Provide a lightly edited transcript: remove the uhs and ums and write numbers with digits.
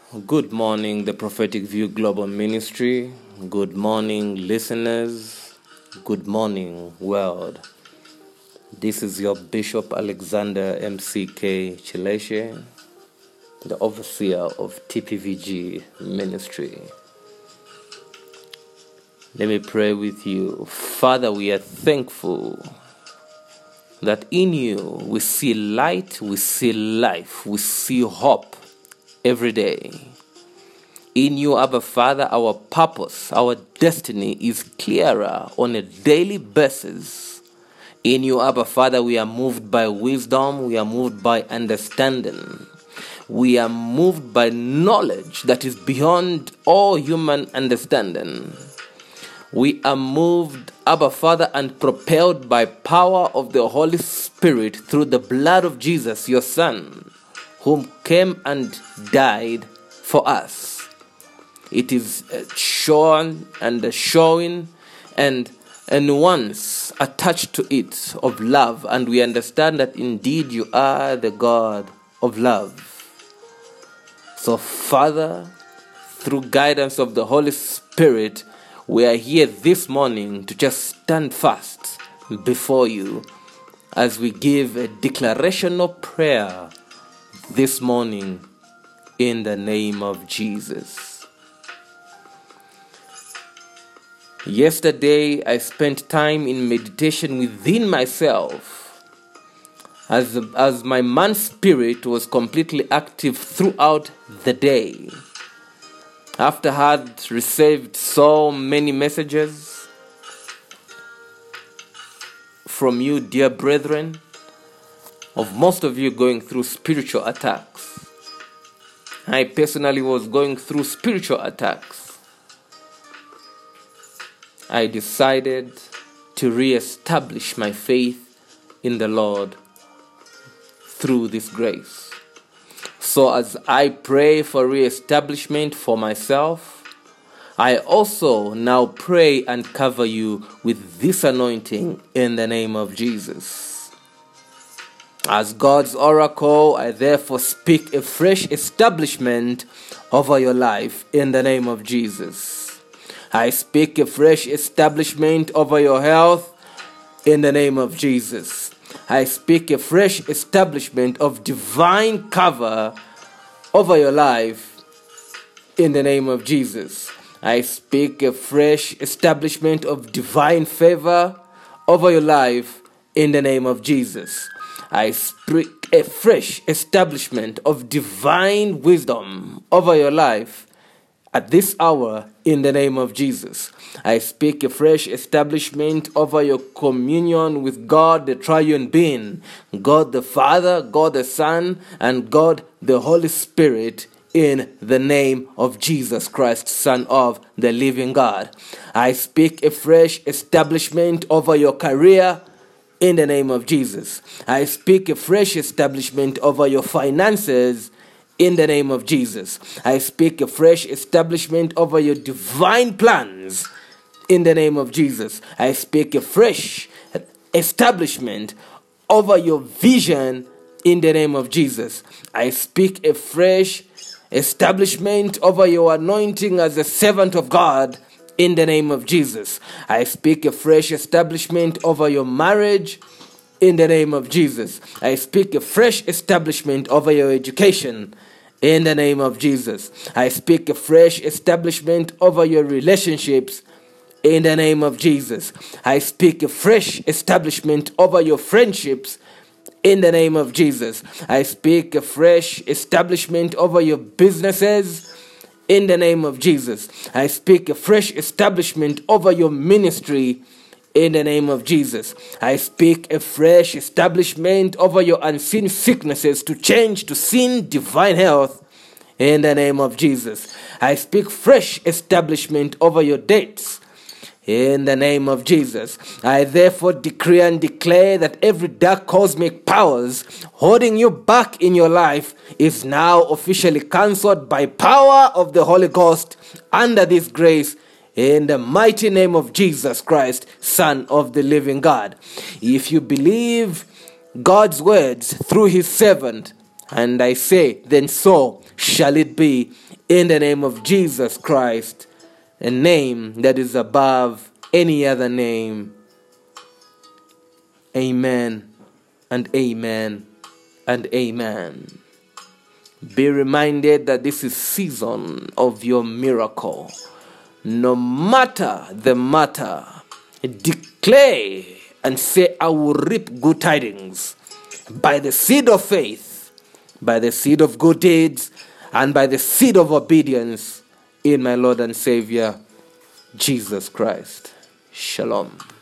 Good morning, the Prophetic View Global Ministry. Good morning, listeners. Good morning, world. This is your Bishop Alexander MCK Chileshe, the overseer of TPVG Ministry. Let me pray with you. Father, we are thankful that in you we see light, we see life, we see hope every day. In you, Abba Father, our purpose, our destiny is clearer on a daily basis. In you, Abba Father, we are moved by wisdom, we are moved by understanding. We are moved by knowledge that is beyond all human understanding. We are moved, Abba Father, and propelled by power of the Holy Spirit through the blood of Jesus, your Son, whom came and died for us. It is shown and showing and once attached to it of love, and we understand that indeed you are the God of love. So, Father, through guidance of the Holy Spirit, we are here this morning to just stand fast before you as we give a declarational prayer this morning in the name of Jesus. Yesterday, I spent time in meditation within myself as my man spirit was completely active throughout the day. After I had received so many messages from you, dear brethren, of most of you going through spiritual attacks. I personally was going through spiritual attacks. I decided to re-establish my faith in the Lord through this grace. So as I pray for re-establishment for myself, I also now pray and cover you with this anointing in the name of Jesus. As God's oracle, I therefore speak a fresh establishment over your life in the name of Jesus. I speak a fresh establishment over your health in the name of Jesus. I speak a fresh establishment of divine cover over your life in the name of Jesus. I speak a fresh establishment of divine favor over your life in the name of Jesus. I speak a fresh establishment of divine wisdom over your life at this hour in the name of Jesus. I speak a fresh establishment over your communion with God, the triune being, God the Father, God the Son, and God the Holy Spirit in the name of Jesus Christ, Son of the living God. I speak a fresh establishment over your career in the name of Jesus. I speak a fresh establishment over your finances in the name of Jesus. I speak a fresh establishment over your divine plans in the name of Jesus. I speak a fresh establishment over your vision in the name of Jesus. I speak a fresh establishment over your anointing as a servant of God in the name of Jesus. I speak a fresh establishment over your marriage in the name of Jesus. I speak a fresh establishment over your education in the name of Jesus. I speak a fresh establishment over your relationships in the name of Jesus. I speak a fresh establishment over your friendships in the name of Jesus. I speak a fresh establishment over your businesses in the name of Jesus. I speak a fresh establishment over your ministry in the name of Jesus. I speak a fresh establishment over your unseen sicknesses to change to seen divine health in the name of Jesus. I speak fresh establishment over your dates in the name of Jesus. I therefore decree and declare that every dark cosmic powers holding you back in your life is now officially cancelled by power of the Holy Ghost under this grace in the mighty name of Jesus Christ, Son of the living God. If you believe God's words through his servant, and I say, then so shall it be in the name of Jesus Christ, a name that is above any other name. Amen and amen and amen. Be reminded that this is season of your miracle. No matter the matter, declare and say, I will reap good tidings by the seed of faith, by the seed of good deeds, and by the seed of obedience in my Lord and Savior, Jesus Christ. Shalom.